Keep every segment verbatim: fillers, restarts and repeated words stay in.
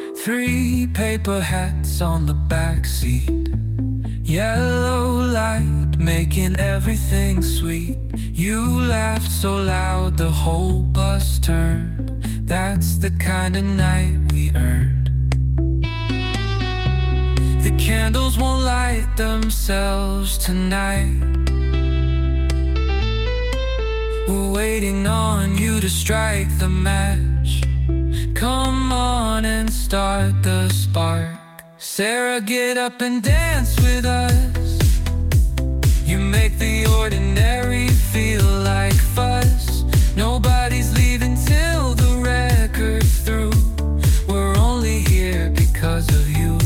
Three paper hats on the back seat, yellow light making everything sweet. You laughed so loud the whole bus turned. That's the kind of night we earned. The candles won't light themselves tonight. We're waiting on you to strike the match. Come on and start the spark. Sarah, get up and dance with us. You make the ordinary feel like fuss. Nobody's leaving till the record's through. We're only here because of you.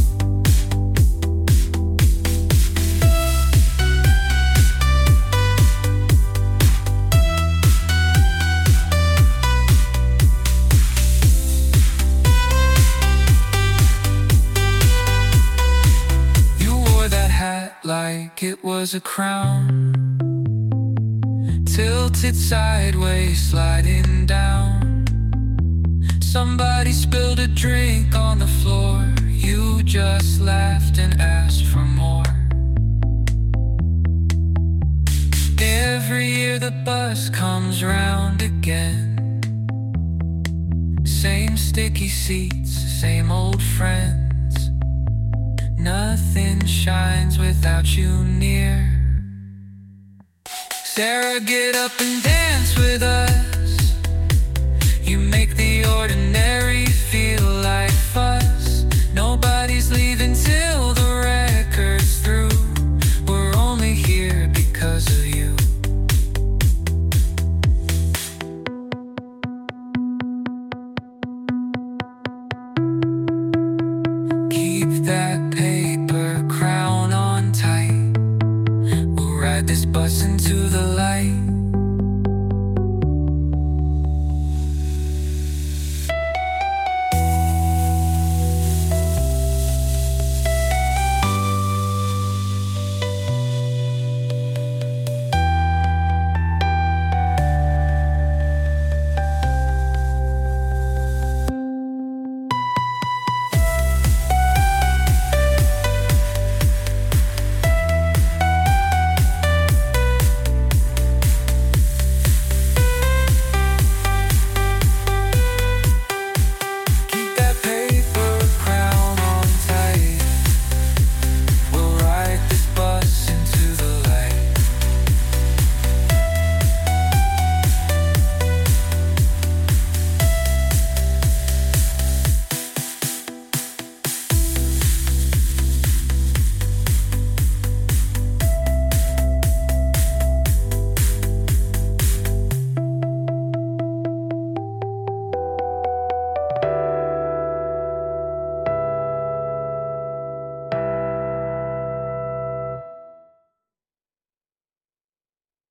Like it was a crown, tilted sideways, sliding down. Somebody spilled a drink on the floor. You just laughed and asked for more. Every year the bus comes round again. Same sticky seats, same old friends. Nothing shines without you near. Sarah, get up and dance with us. You make the ordinary feel like fuss. Nobody's leaving till the record's through. We're only here because of you. Keep that paper crown on tight. We'll ride this bus into the light.